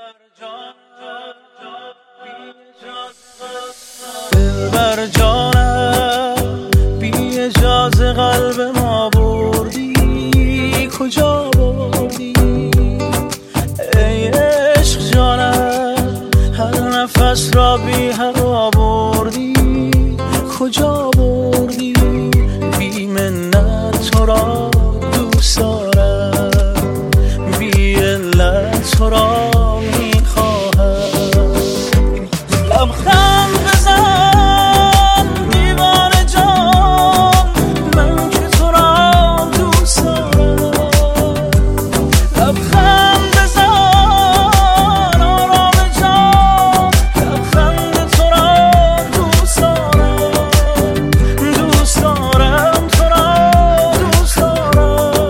دلبر جانم بی اجازه قلب ما بردی، کجا بردی ای عشق جانم؟ هر نفس را بی هوا بردی، کجا بردی؟ بی منت تو را دوست دارم، بی علت تو را میخواهم. لبخند بزن دیوانه جان، من که تو را دوست دارم. لبخند بزن آرام جان، لبخند تو را دوست دارم، دوست دارم تو را دوست دارم.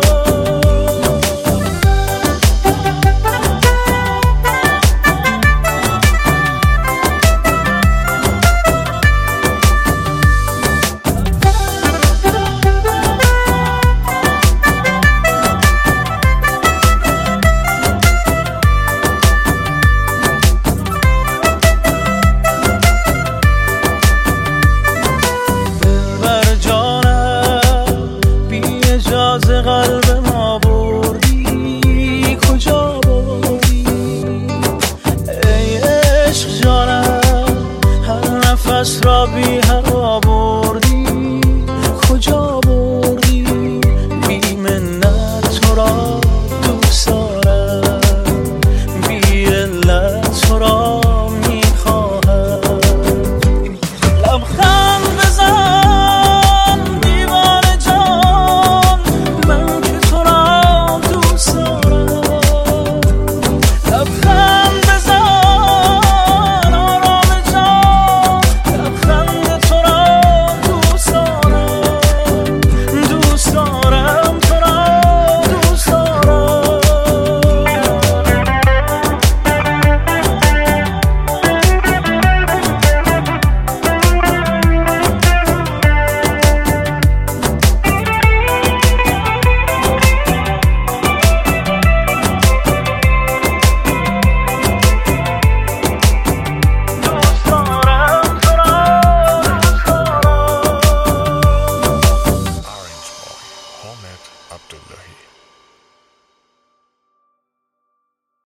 اجازه قلب ما بردی، کجا بردی ای عشق جانم؟ هر نفس را بی